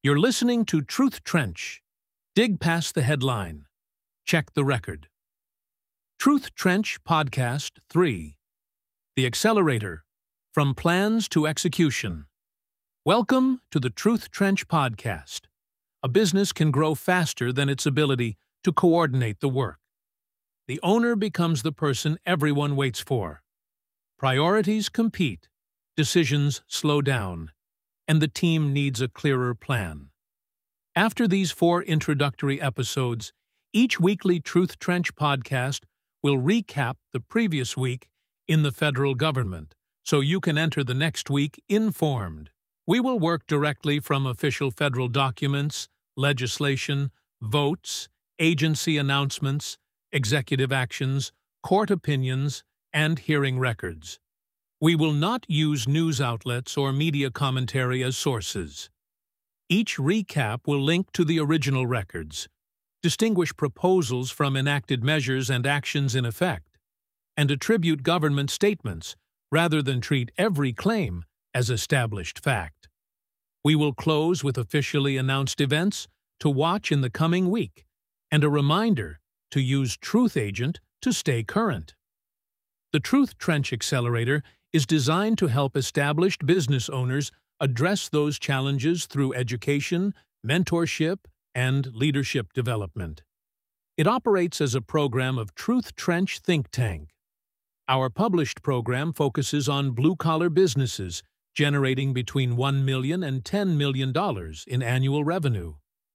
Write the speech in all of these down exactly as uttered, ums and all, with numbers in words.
You're listening to Truth Trench. Dig past the headline. Check the record. Truth Trench Podcast three. The Accelerator. From Plans to Execution. Welcome to the Truth Trench Podcast. A business can grow faster than its ability to coordinate the work. The owner becomes the person everyone waits for. Priorities compete, decisions slow down, and the team needs a clearer plan. After these four introductory episodes, each weekly Truth Trench podcast will recap the previous week in the federal government, so you can enter the next week informed. We will work directly from official federal documents, legislation, votes, agency announcements, executive actions, court opinions, and hearing records. We will not use news outlets or media commentary as sources. Each recap will link to the original records, distinguish proposals from enacted measures and actions in effect, and attribute government statements rather than treat every claim as established fact. We will close with officially announced events to watch in the coming week and a reminder to use Truth Agent to stay current. The Truth Trench Accelerator is designed to help established business owners address those challenges through education, mentorship, and leadership development. It operates as a program of Truth Trench Think Tank. Our published program focuses on blue-collar businesses generating between one million dollars and ten million dollars in annual revenue.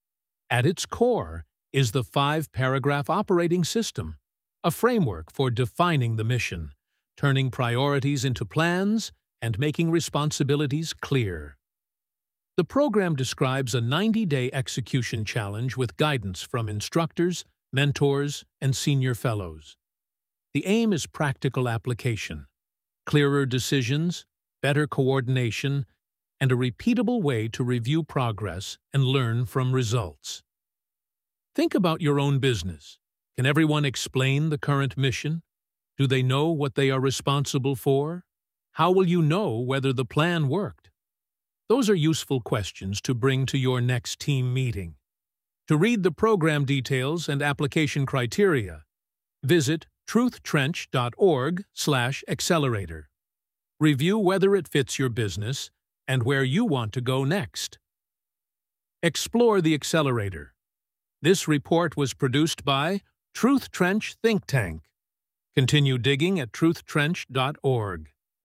At its core is the five-paragraph operating system, a framework for defining the mission, turning priorities into plans, and making responsibilities clear. The program describes a ninety-day execution challenge with guidance from instructors, mentors, and senior fellows. The aim is practical application, clearer decisions, better coordination, and a repeatable way to review progress and learn from results. Think about your own business. Can everyone explain the current mission? Do they know what they are responsible for? How will you know whether the plan worked? Those are useful questions to bring to your next team meeting. To read the program details and application criteria, visit truthtrench dot org slash accelerator. Review whether it fits your business and where you want to go next. Explore the Accelerator. This report was produced by Truth Trench Think Tank. Continue digging at truth trench dot org.